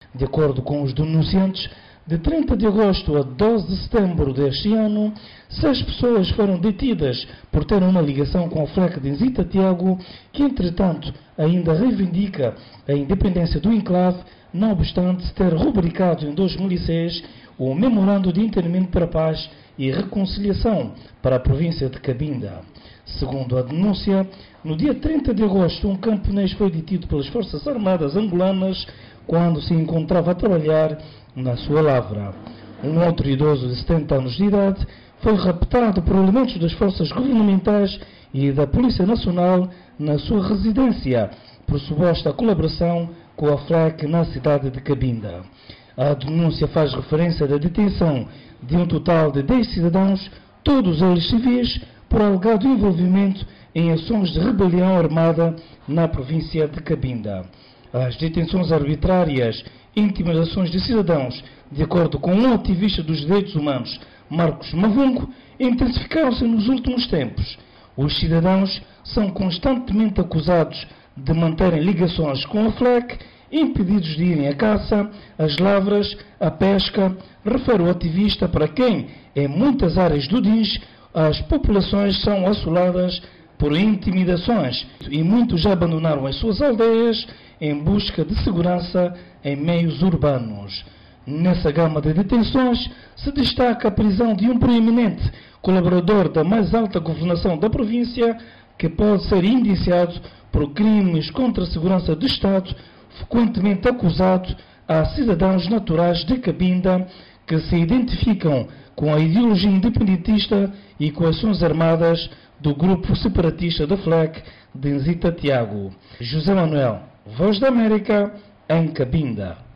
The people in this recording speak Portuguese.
De acordo com os denunciantes, de 30 de agosto a 12 de setembro deste ano, 6 pessoas foram detidas por terem uma ligação com o FLEC de Nzita Tiago, que entretanto ainda reivindica a independência do enclave, não obstante ter rubricado em 2006 o Memorando de Entendimento para a Paz e Reconciliação para a província de Cabinda. Segundo a denúncia, no dia 30 de agosto, um camponês foi detido pelas Forças Armadas angolanas quando se encontrava a trabalhar na sua lavra. Um outro idoso de 70 anos de idade foi raptado por elementos das forças governamentais e da Polícia Nacional na sua residência, por suposta colaboração com a FLEC na cidade de Cabinda. A denúncia faz referência à detenção de um total de 10 cidadãos, todos eles civis, por alegado envolvimento em ações de rebelião armada na província de Cabinda. As detenções arbitrárias e intimidações de cidadãos, de acordo com um ativista dos direitos humanos, Marcos Mavungo, intensificaram-se nos últimos tempos. Os cidadãos são constantemente acusados de manterem ligações com a FLEC, impedidos de irem à caça, às lavras, à pesca, refere o ativista, para quem, em muitas áreas do DINS, as populações são assoladas por intimidações e muitos já abandonaram as suas aldeias em busca de segurança em meios urbanos. Nessa gama de detenções se destaca a prisão de um proeminente colaborador da mais alta governação da província, que pode ser indiciado por crimes contra a segurança do Estado, frequentemente acusado a cidadãos naturais de Cabinda que se identificam com a ideologia independentista e com ações armadas do grupo separatista da FLEC de Nzita Tiago. José Manuel, Voz da América, em Cabinda.